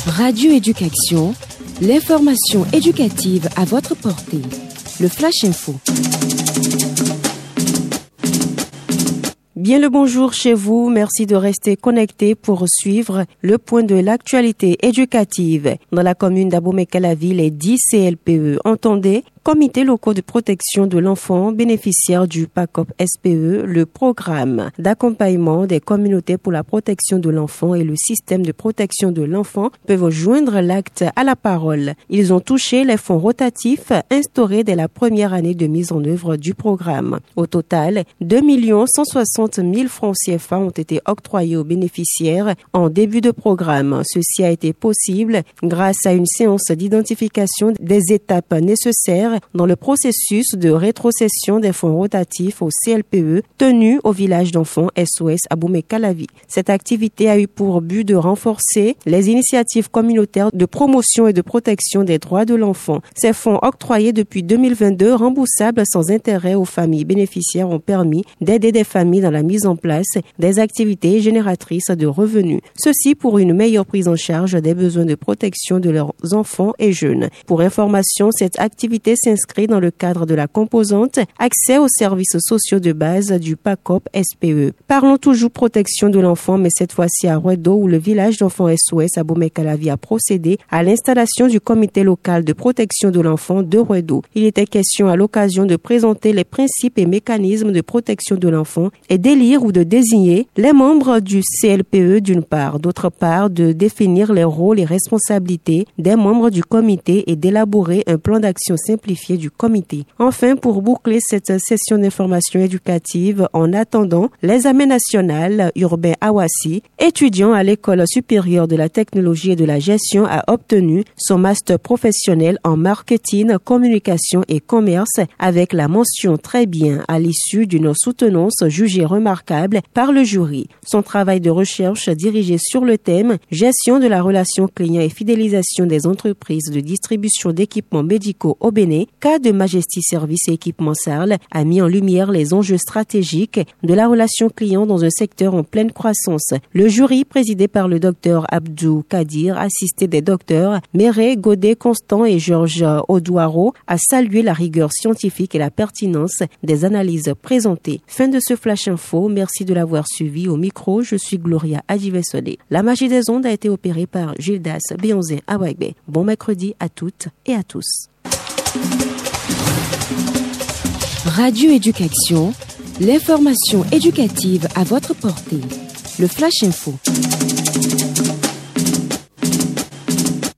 Radio Éducation, l'information éducative à votre portée. Le Flash Info. Bien le bonjour chez vous, merci de rester connecté pour suivre le point de l'actualité éducative. Dans la commune d'Abomey-Calavi, les 10 CLPE entendaient Comités locaux de protection de l'enfant bénéficiaires du PACOP SPE, le programme d'accompagnement des communautés pour la protection de l'enfant et le système de protection de l'enfant peuvent joindre l'acte à la parole. Ils ont touché les fonds rotatifs instaurés dès la première année de mise en œuvre du programme. Au total, 2 160 000 francs CFA ont été octroyés aux bénéficiaires en début de programme. Ceci a été possible grâce à une séance d'identification des étapes nécessaires dans le processus de rétrocession des fonds rotatifs au CLPE tenu au village d'enfants SOS Abomey-Calavi. Cette activité a eu pour but de renforcer les initiatives communautaires de promotion et de protection des droits de l'enfant. Ces fonds octroyés depuis 2022, remboursables sans intérêt aux familles bénéficiaires, ont permis d'aider des familles dans la mise en place des activités génératrices de revenus. Ceci pour une meilleure prise en charge des besoins de protection de leurs enfants et jeunes. Pour information, cette activité s'inscrit dans le cadre de la composante accès aux services sociaux de base du PACOP SPE. Parlons toujours protection de l'enfant, mais cette fois-ci à Rouedo, où le village d'enfants SOS Abomey-Calavi a procédé à l'installation du comité local de protection de l'enfant de Rouedo. Il était question à l'occasion de présenter les principes et mécanismes de protection de l'enfant et d'élire ou de désigner les membres du CLPE d'une part, d'autre part de définir les rôles et responsabilités des membres du comité et d'élaborer un plan d'action simplifié du comité. Enfin, pour boucler cette session d'information éducative, en attendant l'examen national urbain Awassi, étudiant à l'école supérieure de la technologie et de la gestion, a obtenu son master professionnel en marketing, communication et commerce avec la mention très bien à l'issue d'une soutenance jugée remarquable par le jury. Son travail de recherche dirigé sur le thème gestion de la relation client et fidélisation des entreprises de distribution d'équipements médicaux au Bénin, cas de Majesty Service et Équipement Sarl, a mis en lumière les enjeux stratégiques de la relation client dans un secteur en pleine croissance. Le jury, présidé par le docteur Abdou Kadir, assisté des docteurs Méré, Godet, Constant et Georges Odouaro, a salué la rigueur scientifique et la pertinence des analyses présentées. Fin de ce Flash Info. Merci de l'avoir suivi. Au micro, je suis Gloria Adjivesone. La magie des ondes a été opérée par Gildas Béonzin Awagbe. Bon mercredi à toutes et à tous. Radio Éducation, l'information éducative à votre portée. Le Flash Info.